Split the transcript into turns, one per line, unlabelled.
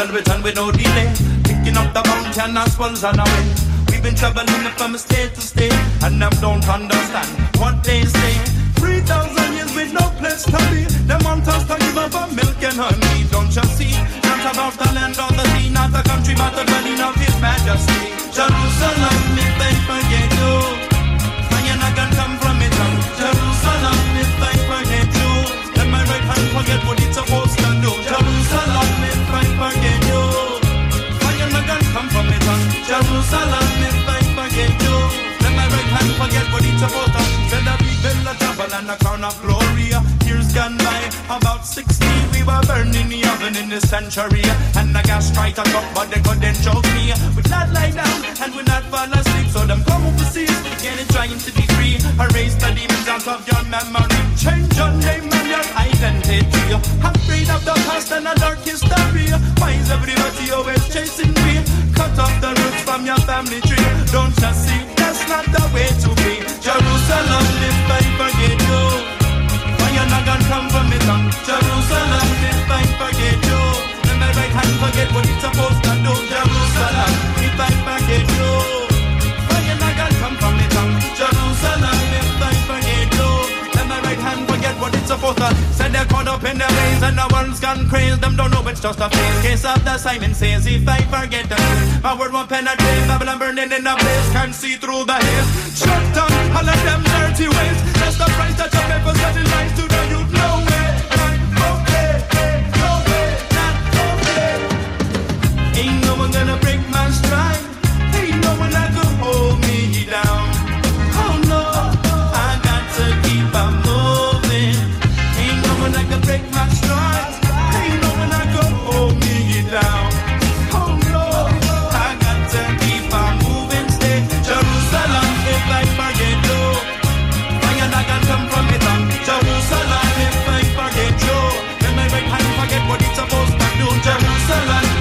and return with no delay. Picking up the bounty and assholes and away. We've been traveling from state to state, and them don't understand what they say. 3,000 years with no place to be. Them want us to give up on milk and honey. Don't you see? Not about the land or the sea, not the country, but the dwelling of His Majesty. Jerusalem, if they forget you, and you're not gonna come from it. Jerusalem, if they forget you, let my right hand forget what it's supposed to do. Jerusalem, if I forget you, and you're not gonna come from it. Jerusalem, if I forget you, let my right hand forget what it's supposed to do. Said that we built a temple and a crown of glory. Years gone by, about 60, we were burning the oven in this century. And the gas tried to talk, but they couldn't choke me. We'd not lie down and we'd not fall asleep. So them come overseas, getting trying to be free. Erase the demons out of your memory. Change your name and your identity. Afraid of the past and a dark history. Why is everybody always chasing me? Cut off the roots from your family tree. Don't you see, that's not the way to be. Jerusalem, if I forget you, why you not gonna come from me tongue? Jerusalem, if I forget you, then my right hand forget what it's supposed to do. Jerusalem, if I forget you, why you not gonna come from me tongue? Jerusalem, if I forget you, then my right hand forget what it's supposed to. Said they're caught up in their ways and the world's gone crazy. Them don't know it's just a phase. Case of the Simon says, if I forget the truth, my word won't penetrate. Babylon burning in the place, can't see through the haze. Shut down all of them dirty ways. That's the price that you pay for selling lies to the youth. No way, not okay, no way, not okay. Ain't no one gonna break my stride. Ain't no one that could hold me down. Oh no, I got to keep on moving. Ain't no one that can break my stride. Ain't no one that could hold me down. Oh no, I got to keep on moving. Stay Jerusalem, if I forget you, why you not gonna come from it on? Jerusalem, if I forget you, then my right hand forget what it's supposed to do. Jerusalem,